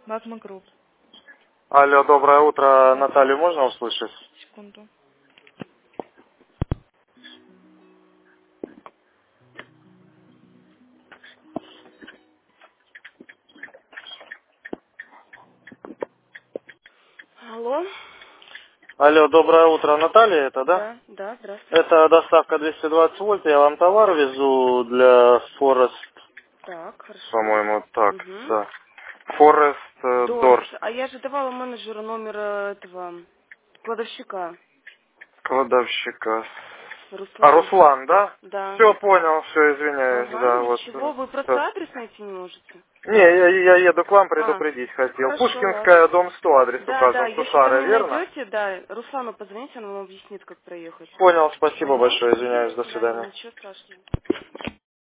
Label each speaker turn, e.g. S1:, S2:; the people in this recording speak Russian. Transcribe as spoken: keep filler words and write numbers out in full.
S1: Магма Групп.
S2: Алло, доброе утро. Наталью можно услышать?
S1: Секунду. Алло.
S2: Алло, доброе утро. Наталья это, да?
S1: Да, да, здравствуйте.
S2: Это доставка двести двадцать вольт. Я вам товар везу для Forest,
S1: Так, хорошо.
S2: по-моему, так,
S1: Угу.
S2: да. Forest э,
S1: Дорс.
S2: Doors.
S1: А я же давала менеджеру номер э, этого кладовщика.
S2: Кладовщика. А,
S1: Руслан.
S2: Руслан, да?
S1: Да.
S2: Все понял, все, извиняюсь,
S1: Ага,
S2: да, вот.
S1: ничего. Вы
S2: э,
S1: просто адрес найти не можете?
S2: Не, я, я еду к вам
S1: А,
S2: предупредить хотел.
S1: хорошо,
S2: Пушкинская,
S1: ладно.
S2: дом сто, адрес
S1: Да, да,
S2: указан,
S1: если там
S2: Сушары,
S1: не
S2: верно?
S1: найдете, да, Руслану позвоните, он вам объяснит, как проехать.
S2: Понял, спасибо
S1: Ага,
S2: большое,
S1: угу,
S2: извиняюсь,
S1: до
S2: до
S1: свидания,
S2: свидания.
S1: ничего страшного.